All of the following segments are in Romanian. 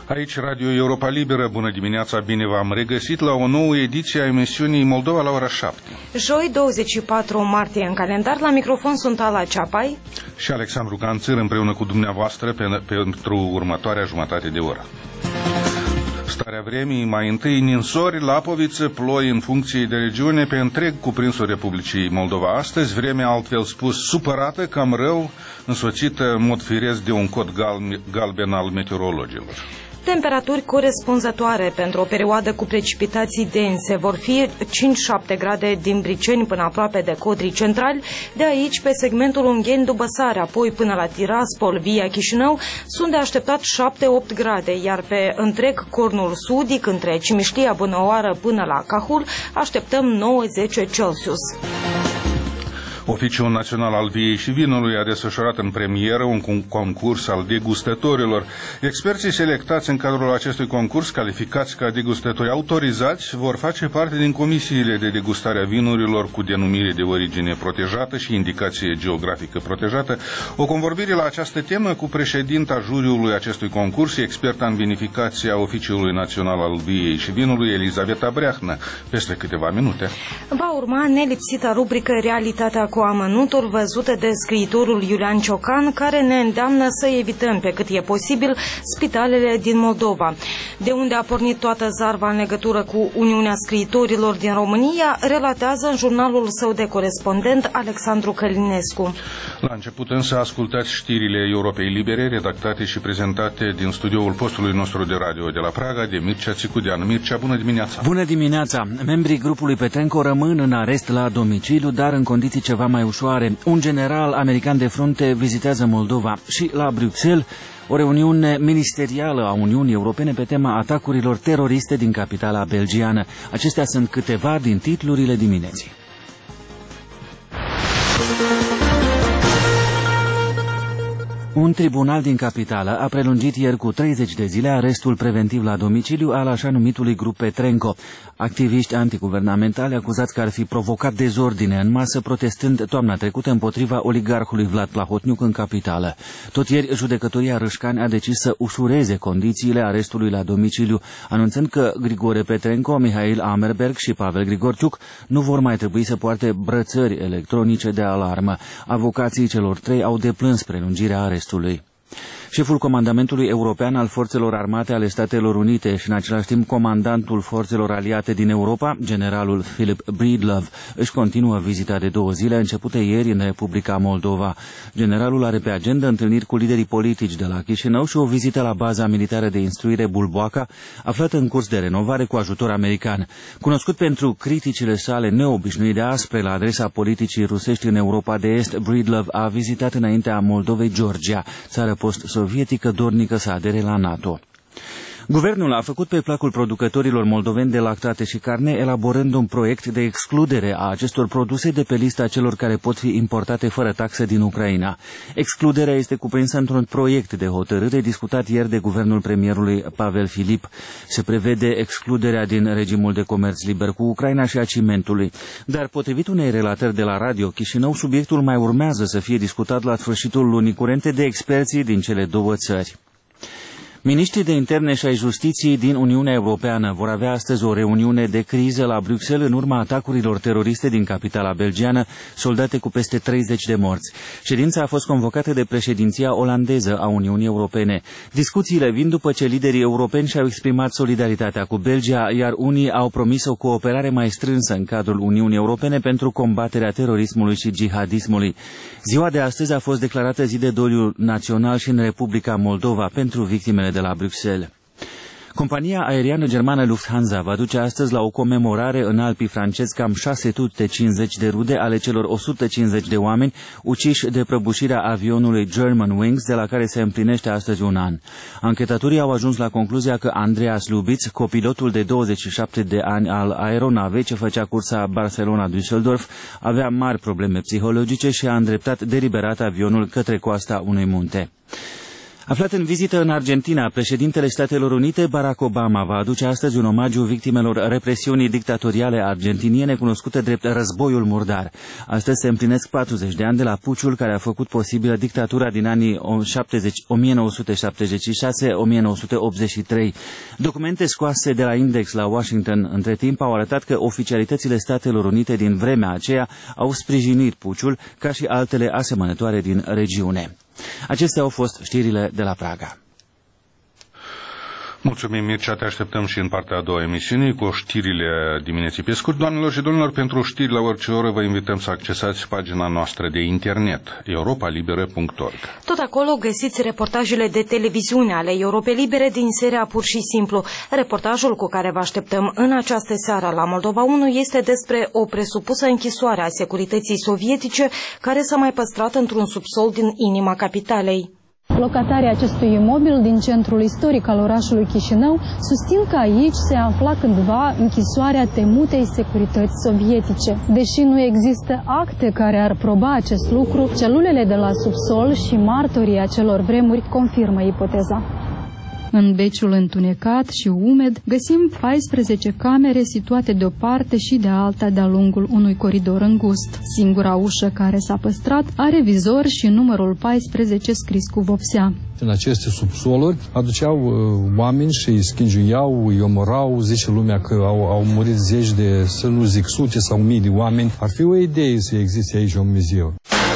Aici Radio Europa Liberă, bună dimineața, bine v-am regăsit la o nouă ediție a emisiunii Moldova la ora 7. Joi, 24 martie în calendar, la microfon sunt Ala Ceapai și Alexandru Canțăr împreună cu dumneavoastră pentru următoarea jumătate de oră. Starea vremii, mai întâi ninsori, lapoviță, ploi în funcție de regiune pe întreg cuprinsul Republicii Moldova. Astăzi, vremea, altfel spus, supărată, cam rău, însoțită în mod firesc de un cod galben al meteorologilor. Temperaturi corespunzătoare pentru o perioadă cu precipitații dense vor fi 5-7 grade din Briceni până aproape de Codrii Centrali, de aici pe segmentul Ungheni-Dubăsare, apoi până la Tiraspol, via Chișinău, sunt de așteptat 7-8 grade, iar pe întreg cornul sudic, între Cimișlia, Bănăoară până la Cahul, așteptăm 9-10 Celsius. Oficiul Național al Viei și Vinului a desfășurat în premieră un concurs al degustătorilor. Experții selectați în cadrul acestui concurs, calificați ca degustători autorizați, vor face parte din comisiile de degustare a vinurilor cu denumire de origine protejată și indicație geografică protejată. O convorbire la această temă cu președinta juriului acestui concurs, experta în vinificația Oficiului Național al Viei și Vinului, Elizaveta Breahnă, peste câteva minute. Va urma nelipsita rubrică Realitatea cu amănuntul, văzută de scriitorul Iulian Ciocan, care ne îndeamnă să evităm pe cât e posibil spitalele din Moldova. De unde a pornit toată zarva în legătură cu Uniunea Scriitorilor din România, relatează în jurnalul său de corespondent Alexandru Călinescu. La început însă ascultați știrile Europei Libere, redactate și prezentate din studioul postului nostru de radio de la Praga, de Mircea Țicudean. Mircea, bună dimineața! Bună dimineața! Membrii grupului Petrenco rămân în arest la domiciliu, dar în condiții ceva mai ușoare. Un general american de frunte vizitează Moldova și la Bruxelles o reuniune ministerială a Uniunii Europene pe tema atacurilor teroriste din capitala belgiană. Acestea sunt câteva din titlurile dimineții. Un tribunal din capitală a prelungit ieri cu 30 de zile arestul preventiv la domiciliu al așa numitului grup Petrenco. Activiști antiguvernamentali acuzați că ar fi provocat dezordine în masă protestând toamna trecută împotriva oligarhului Vlad Plahotniuc în capitală. Tot ieri, judecătoria Râșcani a decis să ușureze condițiile arestului la domiciliu, anunțând că Grigore Petrenco, Mihail Amerberg și Pavel Grigorciuc nu vor mai trebui să poarte brățări electronice de alarmă. Avocații celor trei au deplâns prelungirea arestului. Șeful Comandamentului European al Forțelor Armate ale Statelor Unite și în același timp comandantul Forțelor Aliate din Europa, generalul Philip Breedlove, își continuă vizita de 2 zile începută ieri în Republica Moldova. Generalul are pe agenda întâlniri cu liderii politici de la Chișinău și o vizită la baza militară de instruire Bulboaca, aflată în curs de renovare cu ajutor american. Cunoscut pentru criticile sale neobișnuite de aspre la adresa politicii rusești în Europa de Est, Breedlove a vizitat înaintea Moldovei Georgia, țară post-sovietică dornică să adere la NATO. Guvernul a făcut pe placul producătorilor moldoveni de lactate și carne, elaborând un proiect de excludere a acestor produse de pe lista celor care pot fi importate fără taxă din Ucraina. Excluderea este cuprinsă într-un proiect de hotărâre discutat ieri de guvernul premierului Pavel Filip. Se prevede excluderea din regimul de comerț liber cu Ucraina și a cimentului. Dar, potrivit unei relatări de la Radio Chișinău, subiectul mai urmează să fie discutat la sfârșitul lunii curente de experții din cele două țări. Miniștrii de interne și ai justiției din Uniunea Europeană vor avea astăzi o reuniune de criză la Bruxelles în urma atacurilor teroriste din capitala belgiană, soldate cu peste 30 de morți. Ședința a fost convocată de președinția olandeză a Uniunii Europene. Discuțiile vin după ce liderii europeni și-au exprimat solidaritatea cu Belgia, iar unii au promis o cooperare mai strânsă în cadrul Uniunii Europene pentru combaterea terorismului și jihadismului. Ziua de astăzi a fost declarată zi de doliu național și în Republica Moldova pentru victimele de la Bruxelles. Compania aeriană germană Lufthansa va duce astăzi la o comemorare în Alpii francezi cam 650 de rude ale celor 150 de oameni uciși de prăbușirea avionului Germanwings, de la care se împlinește astăzi un an. Anchetatorii au ajuns la concluzia că Andreas Lubitz, copilotul de 27 de ani al aeronavei ce făcea cursa Barcelona-Düsseldorf, avea mari probleme psihologice și a îndreptat deliberat avionul către coasta unui munte. Aflat în vizită în Argentina, președintele Statelor Unite, Barack Obama, va aduce astăzi un omagiu victimelor represiunii dictatoriale argentiniene cunoscute drept războiul murdar. Astăzi se împlinesc 40 de ani de la puciul care a făcut posibilă dictatura din anii 1976-1983. Documente scoase de la Index la Washington între timp au arătat că oficialitățile Statelor Unite din vremea aceea au sprijinit puciul ca și altele asemănătoare din regiune. Acestea au fost știrile de la Praga. Mulțumim, Mircea, te așteptăm și în partea a doua emisiunii cu știrile dimineții pe scurt. Doamnelor și domnilor, pentru știri la orice oră vă invităm să accesați pagina noastră de internet, europalibere.org. Tot acolo găsiți reportajele de televiziune ale Europei Libere din seria Pur și Simplu. Reportajul cu care vă așteptăm în această seară la Moldova 1 este despre o presupusă închisoare a securității sovietice care s-a mai păstrat într-un subsol din inima capitalei. Locatarii acestui imobil din centrul istoric al orașului Chișinău susțin că aici se afla cândva închisoarea temutei securități sovietice. Deși nu există acte care ar proba acest lucru, celulele de la subsol și martorii acelor vremuri confirmă ipoteza. În beciul întunecat și umed găsim 14 camere situate de o parte și de alta de-a lungul unui coridor îngust. Singura ușă care s-a păstrat are vizor și numărul 14 scris cu vopsea. În aceste subsoluri aduceau oameni și îi schingiuiau, îi omorau, zice lumea că au murit zeci de, să nu zic sute sau mii de oameni. Ar fi o idee să existe aici un muzeu.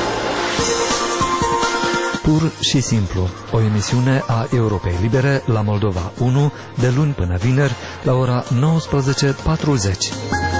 Pur și simplu, o emisiune a Europei Libere la Moldova 1, de luni până vineri, la ora 19:40.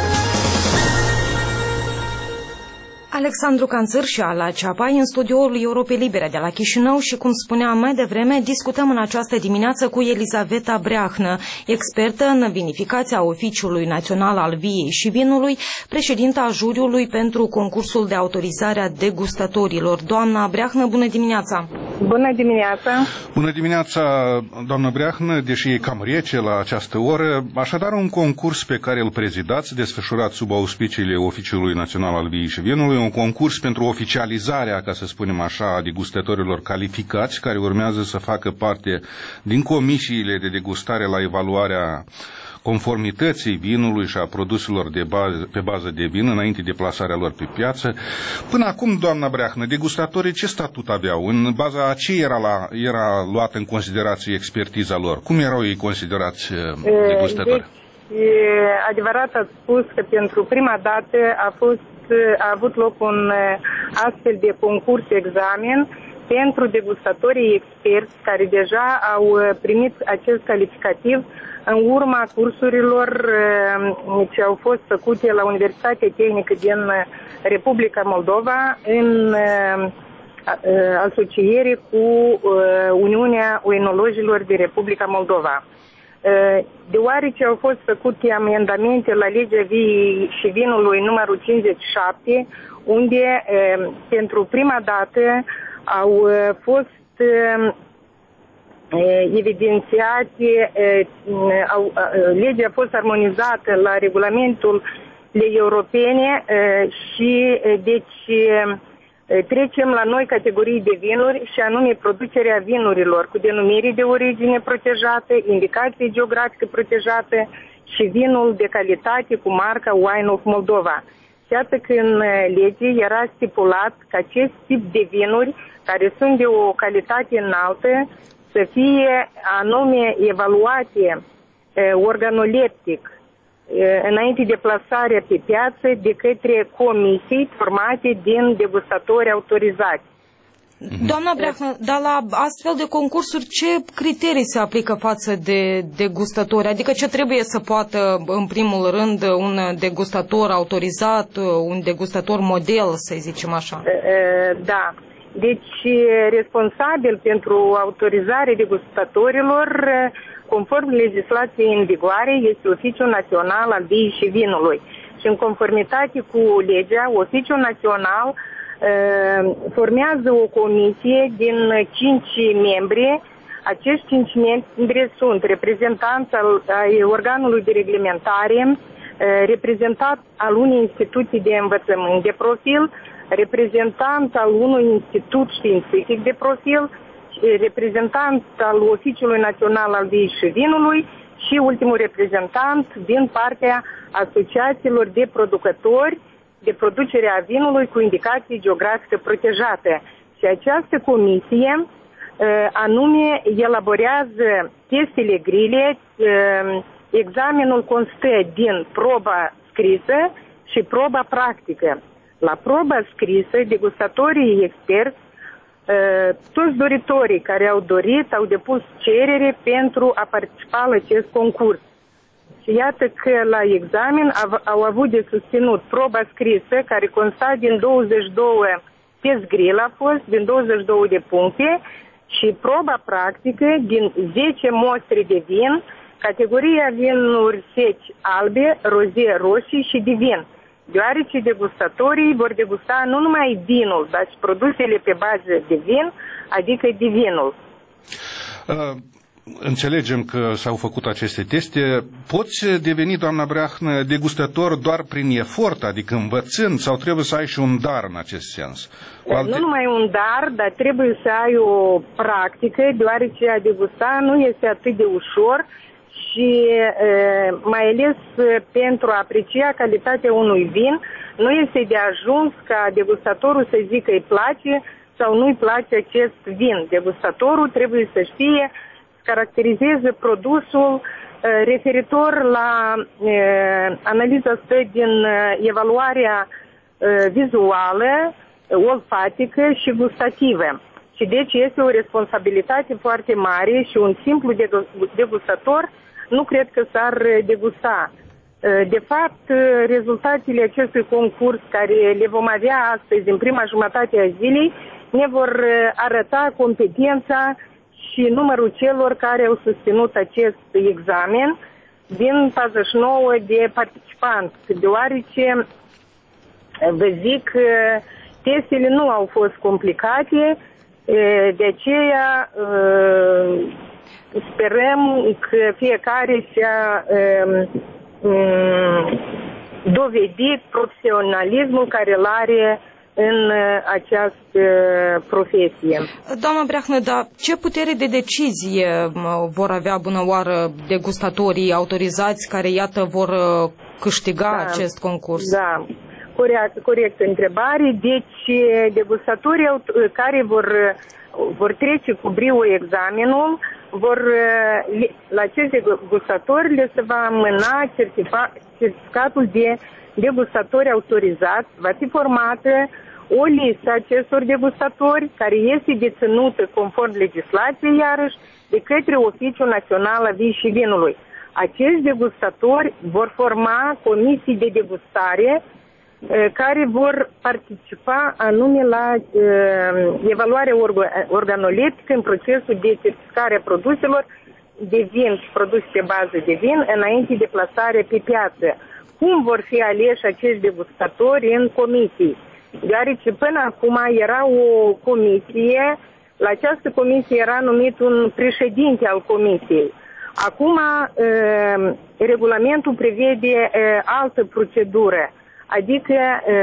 Alexandru Canțăr și Ala Ceapai în studioul Europei Libere de la Chișinău și, cum spuneam mai devreme, discutăm în această dimineață cu Elizaveta Breahnă, expertă în vinificația Oficiului Național al Viei și Vinului, președinta juriului pentru concursul de autorizare a degustatorilor. Doamna Breahnă, bună dimineața! Bună dimineața! Bună dimineața, doamnă Breahnă, deși e cam rece la această oră, așadar un concurs pe care îl prezidați, desfășurat sub auspiciile Oficiului Național al Viei și Vinului, un concurs pentru oficializarea, ca să spunem așa, a degustatorilor calificați, care urmează să facă parte din comisiile de degustare la evaluarea conformității vinului și a produselor pe bază de vin înainte de plasarea lor pe piață. Până acum, doamna Breahnă, degustatorii ce statut aveau? În baza a ce era luată în considerație expertiza lor? Cum erau ei considerați degustatori? Deci, adevărat ați spus că pentru prima dată a avut loc un astfel de concurs examen pentru degustatorii experți care deja au primit acest calificativ în urma cursurilor ce au fost făcute la Universitatea Tehnică din Republica Moldova în asociere cu Uniunea Oenologilor de Republica Moldova. Deoarece au fost făcute amendamente la legea Viei și Vinului numărul 57, unde pentru prima dată au fost evidențiate, legea a fost armonizată la regulamentul europene și deci trecem la noi categorii de vinuri și anume producerea vinurilor cu denumire de origine protejată, indicație geografică protejată și vinul de calitate cu marca Wine of Moldova. Iată că în lege era stipulat că acest tip de vinuri, care sunt de o calitate înaltă, să fie anume evaluate organoleptic înainte de plasarea pe piață de către comisii formate din degustatori autorizați. Doamna Breahnă, dar la astfel de concursuri ce criterii se aplică față de degustatori? Adică ce trebuie să poată, în primul rând, un degustator autorizat, un degustator model, să zicem așa? Da. Deci, responsabil pentru autorizarea degustatorilor, conform legislației în vigoare, este Oficiul Național al Viei și Vinului. Și în conformitate cu legea, Oficiul Național formează o comisie din 5 membri. Acești 5 membri sunt reprezentanți ai organului de reglementare, reprezentant al unei instituții de învățământ de profil, reprezentant al unui institut științific de profil reprezentant al Oficiului Național al Viei și Vinului și ultimul reprezentant din partea asociațiilor de producători de producere a vinului cu indicații geografice protejate. Și această comisie anume elaborează testele grile. Examenul constă din proba scrisă și proba practică. La proba scrisă, degustatorii experți, toți doritorii care au dorit, au depus cerere pentru a participa la acest concurs. Și iată că la examen au avut de susținut proba scrisă, care consta din 22 test grill, a fost din 22 de puncte, și proba practică din 10 mostre de vin, categoria vinuri seci albe, roze, roșii și de vin, deoarece degustatorii vor degusta nu numai vinul, dar și produsele pe bază de vin, adică de vinul. Înțelegem că s-au făcut aceste teste. Poți deveni, doamna Breahnă, degustător doar prin efort, adică învățând, sau trebuie să ai și un dar în acest sens? Nu numai un dar, dar trebuie să ai o practică, deoarece a degusta nu este atât de ușor și mai ales pentru a aprecia calitatea unui vin, nu este de ajuns ca degustatorul să zică îi place sau nu îi place acest vin. Degustatorul trebuie să știe, să caracterizeze produsul referitor la analiza stă din evaluarea vizuală, olfatică și gustativă. Și deci este o responsabilitate foarte mare și un simplu degustator nu cred că s-ar degusta. De fapt, rezultatele acestui concurs, care le vom avea astăzi în prima jumătate a zilei, ne vor arăta competența și numărul celor care au susținut acest examen din 49 de participanți, deoarece, vă zic, testele nu au fost complicate, de aceea sperăm că fiecare și-a dovedit profesionalismul care îl are în această profesie. Doamna Breahnă, dar ce putere de decizie vor avea bună oară degustatorii autorizați care, iată, vor câștiga acest concurs? Da, corect întrebare. Deci, degustatorii care vor trece cu brio examenul, la acești degustatori le se va mâna certificatul de degustatori autorizați. Va fi formată o listă acestor degustatori care este deținută conform legislației, iarăși, de către Oficiul Național al Viei și Vinului. Acești degustatori vor forma comisii de degustare care vor participa anume la evaluarea organoleptică în procesul de certificare a produselor de vin și produse pe bază de vin înainte de plasare pe piață. Cum vor fi aleși acești degustatori în comisii? Deoarece până acum era o comisie, la această comisie era numit un președinte al comisiei. Acum regulamentul prevede altă procedură. Adică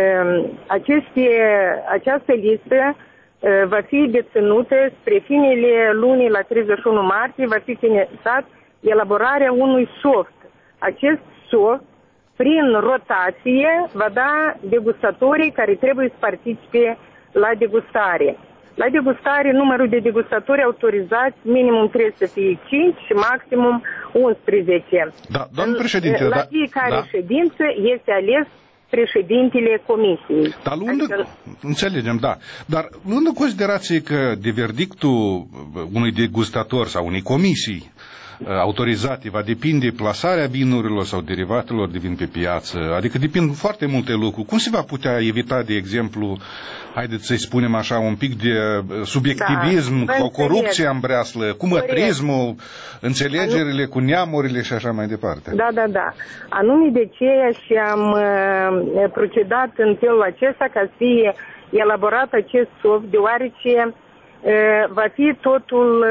această listă va fi deținută spre finele lunii la 31 martie, va fi finalizat elaborarea unui soft. Acest soft, prin rotație, va da degustatorii care trebuie să participe la degustare. La degustare, numărul de degustatori autorizați, minimum trebuie să fie 5 și maximum 11. Da, domnul președinte, la fiecare ședință este ales președintele comisiei. Dar înțelegem, da. Dar luând în considerație că de verdictul unui degustator sau unei comisii autorizate va depinde plasarea vinurilor sau derivatelor de vin pe piață, adică depind foarte multe lucruri. Cum se va putea evita, de exemplu, haideți să-i spunem așa, un pic de subiectivism, o corupție în breaslă, cumătrismul, înțelegerile cu neamurile și așa mai departe? Da. Anume de aceea și am procedat în felul acesta ca să fie elaborat acest soft, deoarece va fi totul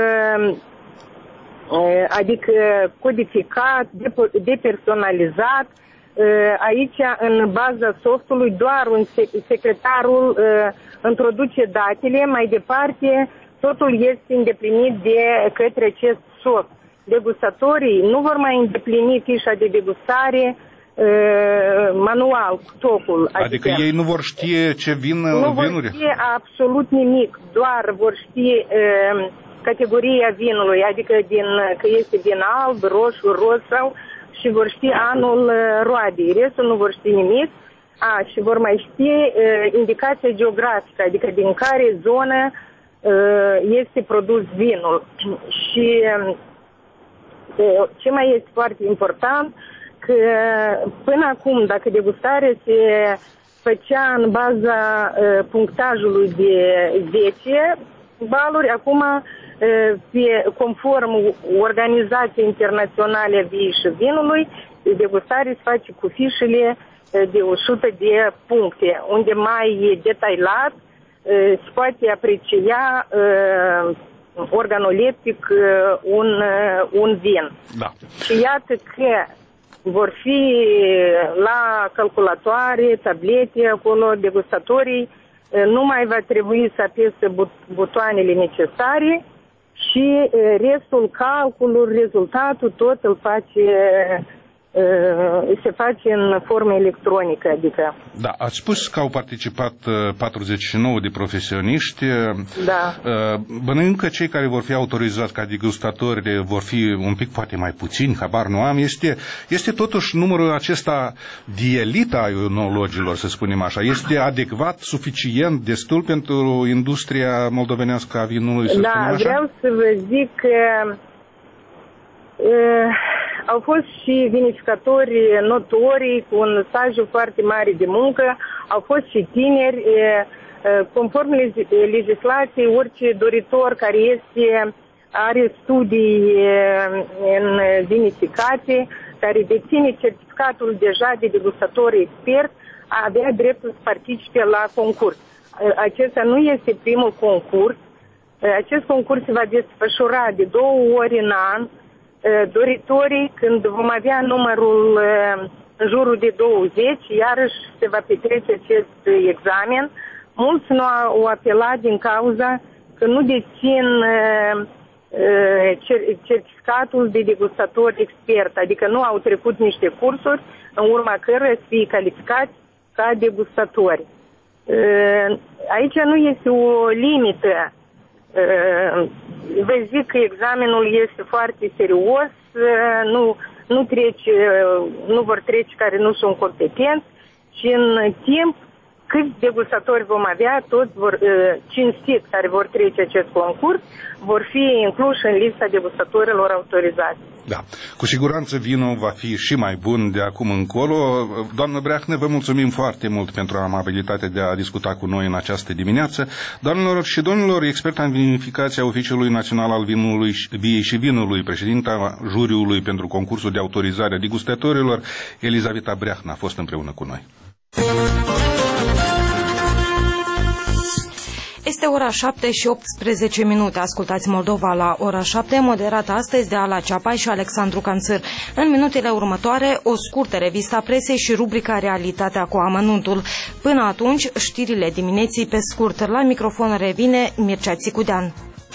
adică codificat, depersonalizat. Aici, în baza softului, doar un secretarul introduce datele, mai departe totul este îndeplinit de către acest soft. Degustatorii nu vor mai îndeplini fișa de degustare manual, cu tocul. Adică ei nu vor ști ce vin nu vinuri? Nu vor ști absolut nimic, doar vor ști categoria vinului, adică că este vin alb, roșu, roz și vor ști anul roadei. Restul nu vor ști nimic. Și vor mai ști indicația geografică, adică din care zonă este produs vinul. Și ce mai este foarte important, că până acum, dacă degustarea se făcea în baza punctajului de 10 baluri, acum, conform Organizației Internaționale a Viei și Vinului, degustarea se face cu fișele de 100 de puncte, unde mai detaliat se poate aprecia organoleptic un vin. Da. Și iată că vor fi la calculatoare, tablete, acolo degustatorii nu mai va trebui să apese butoanele necesare și restul calculului, rezultatul, tot se face în formă electronică, adică. Da, ați spus că au participat 49 de profesioniști. Da. Bănuind că cei care vor fi autorizați ca degustatori vor fi un pic poate mai puțini, habar nu am, este totuși numărul acesta de elită a enologilor, să spunem așa. Este adecvat, suficient, destul pentru industria moldovenească a vinului, să spunem așa? Vreau să vă zic că au fost și vinificatori notori cu un staj foarte mare de muncă, au fost și tineri. Conform legislației, orice doritor care are studii în vinificație, care deține certificatul deja de degustator expert, avea dreptul să participe la concurs. Acesta nu este primul concurs. Acest concurs se va desfășura de 2 ori în an. Doritorii, când vom avea numărul în jurul de 20, iarăși se va petrece acest examen. Mulți nu au apelat din cauza că nu dețin certificatul de degustator expert, adică nu au trecut niște cursuri în urma cărora să fie calificați ca degustatori. Aici nu este o limită. Vă zic că examenul este foarte serios, nu vor trece care nu sunt competenți și în timp câți degustatori vom avea, toți cinstiți care vor trece acest concurs, vor fi incluși în lista degustatorilor autorizați. Da, cu siguranță vinul va fi și mai bun de acum încolo. Doamnă Breahnă, vă mulțumim foarte mult pentru amabilitatea de a discuta cu noi în această dimineață. Doamnelor și domnilor, experta în vinificația Oficiului Național al Vinului, Viei și Vinului, președinta juriului pentru concursul de autorizare a degustatorilor, Elizaveta Breahnă, a fost împreună cu noi. Este ora 7 și 18 minute. Ascultați Moldova la ora 7, moderată astăzi de Ala Ceapai și Alexandru Canțăr. În minutele următoare, o scurtă revistă presei și rubrica Realitatea cu amănuntul. Până atunci, știrile dimineții pe scurt. La microfon revine Mircea Țicudean.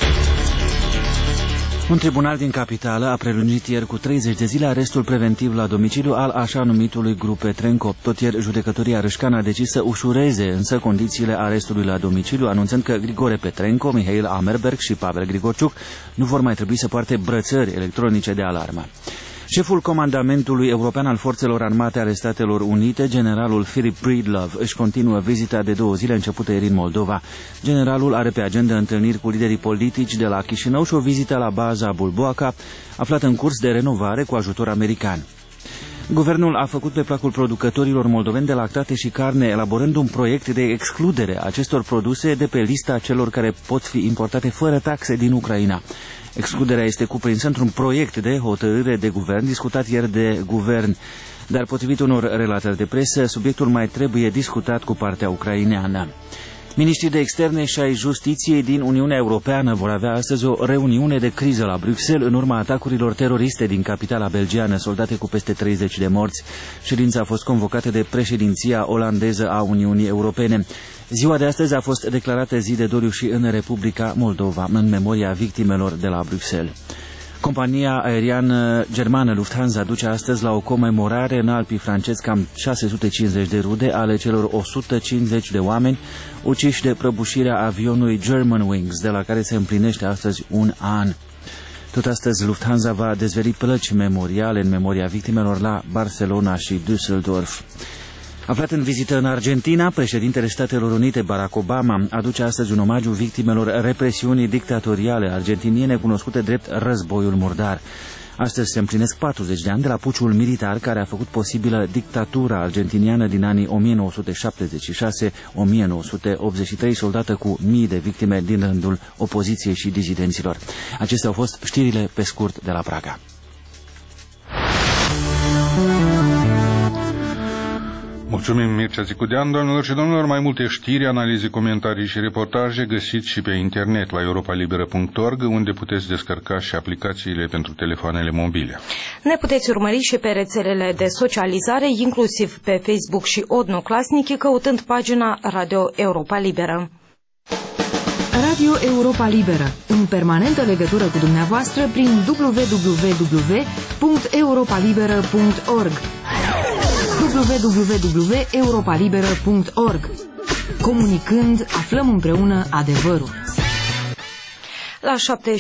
Un tribunal din capitală a prelungit ieri cu 30 de zile arestul preventiv la domiciliu al așa numitului grup Petrenco. Tot ieri, judecătoria Râșcan a decis să ușureze însă condițiile arestului la domiciliu, anunțând că Grigore Petrenco, Mihail Amerberg și Pavel Grigorciuc nu vor mai trebui să poarte brățări electronice de alarmă. Șeful Comandamentului European al Forțelor Armate ale Statelor Unite, generalul Philip Breedlove, își continuă vizita de 2 zile începută ieri în Moldova. Generalul are pe agenda întâlniri cu liderii politici de la Chișinău și o vizită la baza Bulboaca, aflată în curs de renovare cu ajutor american. Guvernul a făcut pe placul producătorilor moldoveni de lactate și carne, elaborând un proiect de excludere a acestor produse de pe lista celor care pot fi importate fără taxe din Ucraina. Excluderea este cuprinsă într-un proiect de hotărâre de guvern discutat ieri de guvern, dar potrivit unor relatări de presă, subiectul mai trebuie discutat cu partea ucraineană. Miniștrii de externe și ai justiției din Uniunea Europeană vor avea astăzi o reuniune de criză la Bruxelles în urma atacurilor teroriste din capitala belgiană, soldate cu peste 30 de morți. Ședința a fost convocată de președinția olandeză a Uniunii Europene. Ziua de astăzi a fost declarată zi de doliu și în Republica Moldova, în memoria victimelor de la Bruxelles. Compania aeriană germană Lufthansa duce astăzi la o comemorare în Alpii francezi cam 650 de rude ale celor 150 de oameni uciși de prăbușirea avionului Germanwings, de la care se împlinește astăzi un an. Tot astăzi, Lufthansa va dezveli plăci memoriale în memoria victimelor la Barcelona și Düsseldorf. Aflat în vizită în Argentina, președintele Statelor Unite, Barack Obama, aduce astăzi un omagiu victimelor represiunii dictatoriale argentiniene cunoscute drept războiul murdar. Astăzi se împlinesc 40 de ani de la puciul militar care a făcut posibilă dictatura argentiniană din anii 1976-1983, soldată cu mii de victime din rândul opoziției și dizidenților. Acestea au fost știrile pe scurt de la Praga. Mulțumim, Mircea Zicudean. Doamnelor și domnilor, mai multe știri, analize, comentarii și reportaje găsiți și pe internet la europalibera.org, unde puteți descărca și aplicațiile pentru telefoanele mobile. Ne puteți urmări și pe rețelele de socializare, inclusiv pe Facebook și Odnoclasnic, căutând pagina Radio Europa Liberă. Radio Europa Liberă, în permanentă legătură cu dumneavoastră prin www.europalibera.org www.europalibera.org. Comunicând, aflăm împreună adevărul. La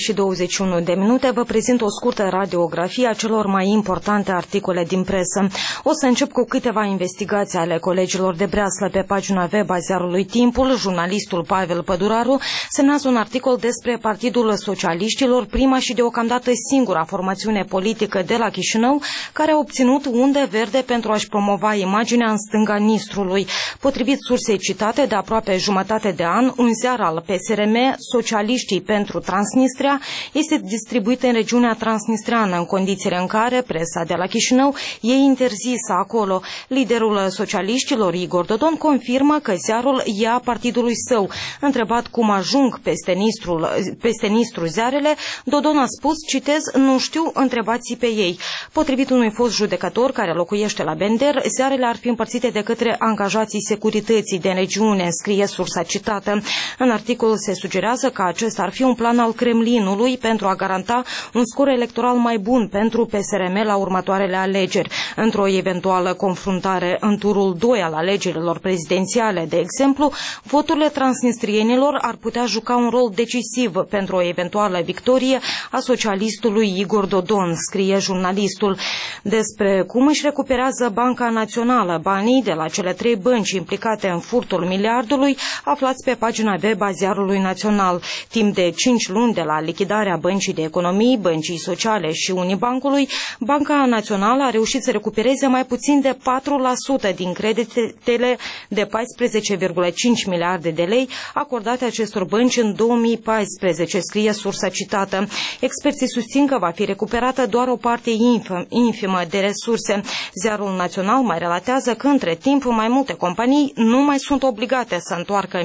7:21 vă prezint o scurtă radiografie a celor mai importante articole din presă. O să încep cu câteva investigații ale colegilor de breaslă pe pagina web a ziarului Timpul. Jurnalistul Pavel Păduraru semnează un articol despre Partidul Socialiștilor, prima și deocamdată singura formațiune politică de la Chișinău, care a obținut undă verde pentru a-și promova imaginea în stânga Nistrului. Potrivit sursei citate de aproape jumătate de an, un ziar al PSRM, Socialiștii pentru Transnistria, este distribuit în regiunea transnistreană, în condițiile în care presa de la Chișinău e interzisă acolo. Liderul socialiștilor, Igor Dodon, confirmă că ziarul e a partidului său. Întrebat cum ajung peste Nistru ziarele, Dodon a spus, citez, nu știu, întrebați pe ei. Potrivit unui fost judecător care locuiește la Bender, ziarele ar fi împărțite de către angajații securității de regiune, scrie sursa citată. În articol se sugerează că acesta ar fi un plan al Kremlinului pentru a garanta un scor electoral mai bun pentru PSRM la următoarele alegeri. Într-o eventuală confruntare în turul 2 al alegerilor prezidențiale, de exemplu, voturile transnistrienilor ar putea juca un rol decisiv pentru o eventuală victorie a socialistului Igor Dodon, scrie jurnalistul. Despre cum își recuperează Banca Națională banii de la cele 3 bănci implicate în furtul miliardului, aflați pe pagina web a Ziarului Național. Timp de 5 luni de la lichidarea Băncii de Economii, Băncii Sociale și Unibancului, Banca Națională a reușit să recupereze mai puțin de 4% din creditele de 14,5 miliarde de lei acordate acestor bănci în 2014, scrie sursa citată. Experții susțin că va fi recuperată doar o parte infimă de resurse. Ziarul Național mai relatează că între timp mai multe companii nu mai sunt obligate să întoarcă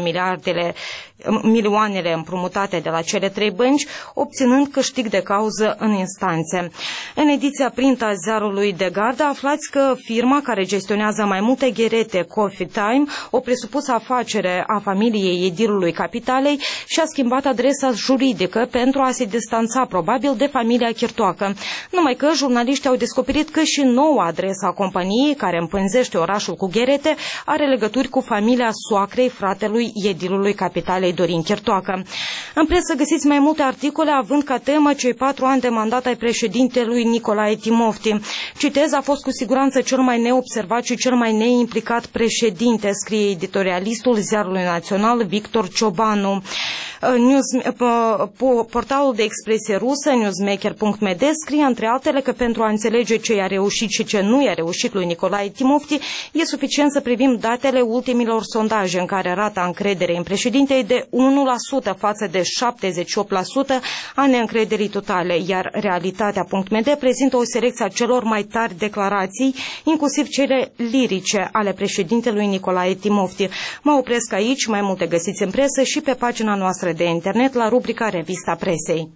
milioanele împrumutate de la cele 3 bănci, obținând câștig de cauză în instanțe. În ediția print a ziarului de gardă aflați că firma care gestionează mai multe gherete Coffee Time, o presupusă afacere a familiei edilului Capitalei, și-a schimbat adresa juridică pentru a se distanța probabil de familia Chirtoacă. Numai că jurnaliștii au descoperit că și noua adresă a companiei care împânzește orașul cu gherete are legături cu familia soacrei fratelui edilului Capitalei, Dorin Chirtoacă. În presă găsiți mai multe articole având ca temă cei 4 ani de mandat ai președintelui Nicolae Timofti. Citez, a fost cu siguranță cel mai neobservat și cel mai neimplicat președinte, scrie editorialistul Ziarului Național Victor Ciobanu. Portalul de expresie rusă, newsmaker.md, scrie între altele că pentru a înțelege ce i-a reușit și ce nu i-a reușit lui Nicolae Timofti, e suficient să privim datele ultimilor sondaje în care rata încrederei în președinte e de 1% față de 78% a neîncrederii totale, iar realitatea.md prezintă o selecție a celor mai tari declarații, inclusiv cele lirice ale președintelui Nicolae Timofti. Mă opresc aici, mai multe găsiți în presă și pe pagina noastră de internet la rubrica Revista Presei.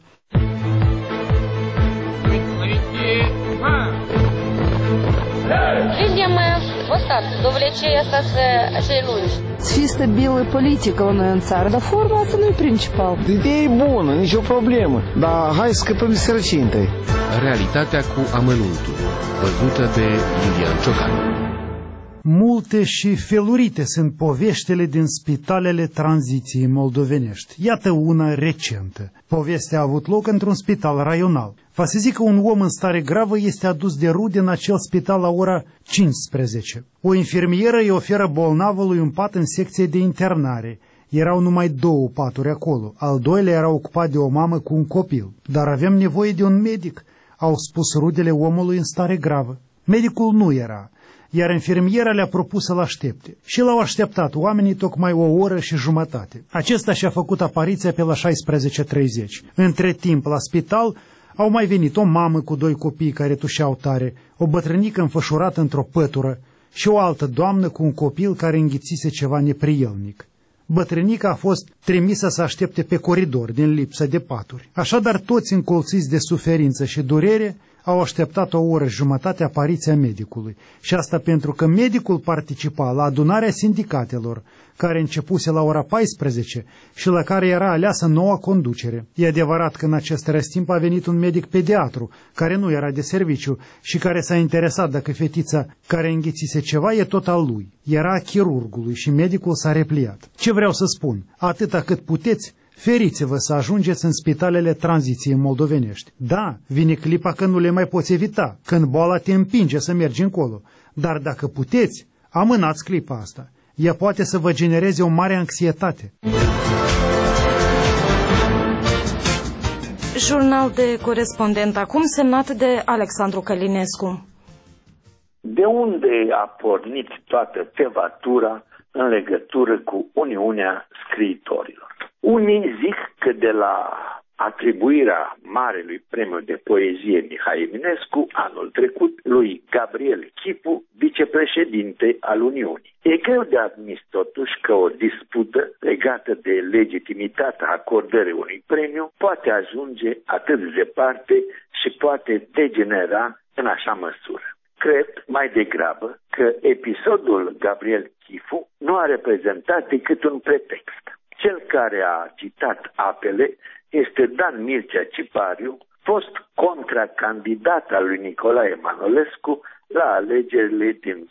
Друзья мои, Довлечей остаться acei lungi. Și stabilă politică la noi în țară, dar forma asta nu e principal. Ideea e bună, nicio problemă, dar hai să scăpăm de sărăcie întâi. Realitatea cu amănuntul, văzută de Iulian Ciocan. Multe și felurite sunt poveștile din spitalele tranziției moldovenești. Iată una recentă. Povestea a avut loc într-un spital raional. Va să zic că un om în stare gravă este adus de rude în acel spital la ora 15. O infirmieră îi oferă bolnavului un pat în secție de internare. Erau numai 2 paturi acolo. Al doilea era ocupat de o mamă cu un copil. Dar avem nevoie de un medic, au spus rudele omului în stare gravă. Medicul nu era, iar infirmiera le-a propus să-l aștepte. Și l-au așteptat oamenii tocmai 1 oră și jumătate. Acesta și-a făcut apariția pe la 16:30. Între timp, la spital au mai venit o mamă cu 2 copii care tușeau tare, o bătrânică înfășurată într-o pătură și o altă doamnă cu un copil care înghițise ceva neprielnic. Bătrânica a fost trimisă să aștepte pe coridor din lipsă de paturi. Așadar, toți încolțiți de suferință și durere au așteptat 1 oră și jumătate apariția medicului. Și asta pentru că medicul participa la adunarea sindicatelor, care începuse la ora 14 și la care era aleasă noua conducere. E adevărat că în acest răstimp a venit un medic pediatru, care nu era de serviciu și care s-a interesat dacă fetița care înghițise ceva e tot al lui. Era a chirurgului și medicul s-a repliat. Ce vreau să spun? Atâta cât puteți, feriți-vă să ajungeți în spitalele tranziției moldovenești. Da, vine clipa când nu le mai poți evita, când boala te împinge să mergi încolo. Dar dacă puteți, amânați clipa asta. Ea poate să vă genereze o mare anxietate. Jurnal de corespondent acum, semnat de Alexandru Călinescu. De unde a pornit toată tevatura în legătură cu Uniunea Scriitorilor? Unii zic că de la atribuirea Marelui Premiu de Poezie Mihai Eminescu anul trecut lui Gabriel Chipu, vicepreședinte al Uniunii. E greu de admis totuși că o dispută legată de legitimitatea acordării unui premiu poate ajunge atât de departe și poate degenera în așa măsură. Cred mai degrabă că episodul Gabriel Chifu nu a reprezentat decât un pretext. Cel care a citat apele este Dan Mircea Cipariu, fost contracandidat al lui Nicolae Manolescu la alegerile din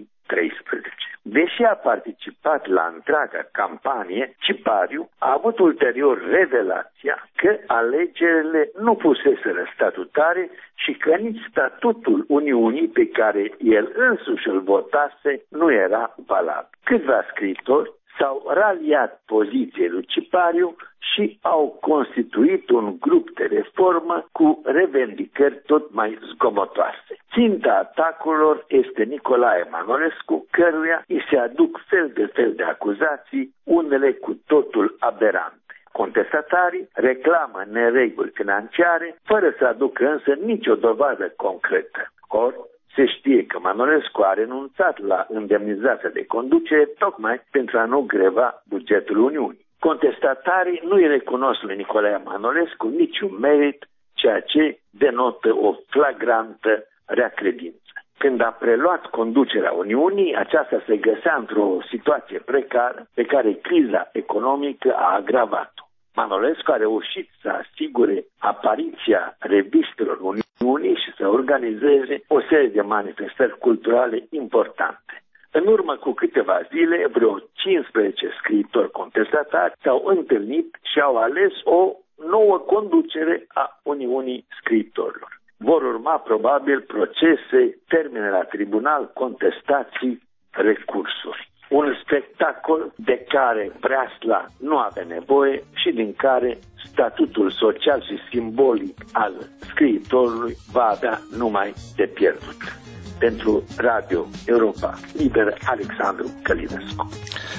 2013. Deși a participat la întreaga campanie, Cipariu a avut ulterior revelația că alegerile nu fuseseră statutare și că nici statutul Uniunii pe care el însuși îl votase nu era valabil. Câțiva scriitori s-au raliat poziției lui Cipariu și au constituit un grup de reformă cu revendicări tot mai zgomotoase. Ținta atacurilor este Nicolae Manolescu, căruia îi se aduc fel de acuzații, unele cu totul aberante. Contestatarii reclamă nereguli financiare, fără să aducă însă nicio dovadă concretă. Ori, se știe că Manolescu a renunțat la indemnizația de conducere tocmai pentru a nu greva bugetul Uniunii. Contestatarii nu îi recunosc lui Nicolae Manolescu niciun merit, ceea ce denotă o flagrantă rea credință. Când a preluat conducerea Uniunii, aceasta se găsea într-o situație precară pe care criza economică a agravat-o. Manolescu a reușit să asigure apariția revistelor Uniunii și să organizeze o serie de manifestări culturale importante. În urmă cu câteva zile, vreo 15 scriitori contestatari s-au întâlnit și au ales o nouă conducere a Uniunii Scriitorilor. Vor urma probabil procese, termene la tribunal, contestații, recursuri. Un spectacol de care Breasla nu avea nevoie și din care statutul social și simbolic al scriitorului va avea numai de pierdut. Pentru Radio Europa Liberă, Alexandru Călinescu.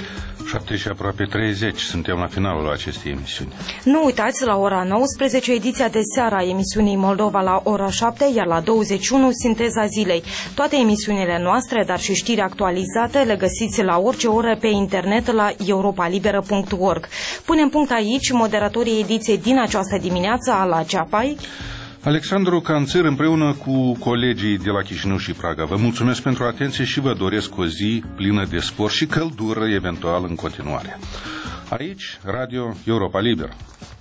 7 și aproape 30, suntem la finalul acestei emisiuni. Nu uitați, la ora 19, ediția de seară a emisiunii Moldova la ora 7, iar la 21, Sinteza zilei. Toate emisiunile noastre, dar și știri actualizate, le găsiți la orice oră pe internet la europalibera.org. Punem punct aici, moderatorii ediției din această dimineață, Ala Ceapai, Alexandru Canțir împreună cu colegii de la Chișinău și Praga. Vă mulțumesc pentru atenție și vă doresc o zi plină de spor și căldură eventual în continuare. Aici, Radio Europa Liberă.